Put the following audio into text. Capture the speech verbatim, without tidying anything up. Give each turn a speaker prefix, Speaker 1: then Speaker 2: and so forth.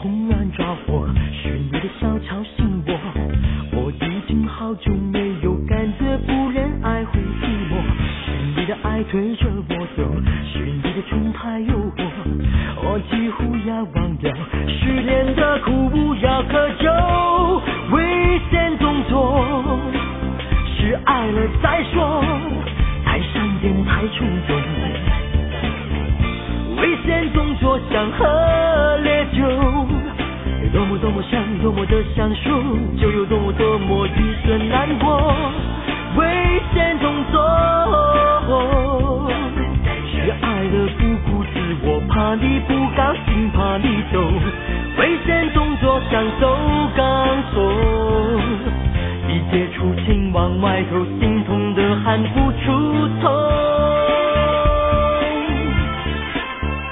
Speaker 1: 轰然抓火，是你的小吵醒我。我已经好久没有感觉不忍爱会寂寞，是你的爱推着我走，是你的宠太诱惑，我几乎要忘掉失恋的苦，不要喝酒，危险动作是爱了再说，太闪电太冲动，危险动作像喝烈酒，有多么多么想，多么的想说，就有多么多么愚蠢难过。危险动作是爱的不顾自我，怕你不高兴，怕你走。危险动作像走钢索，一接触情往外透，心痛的喊不出头。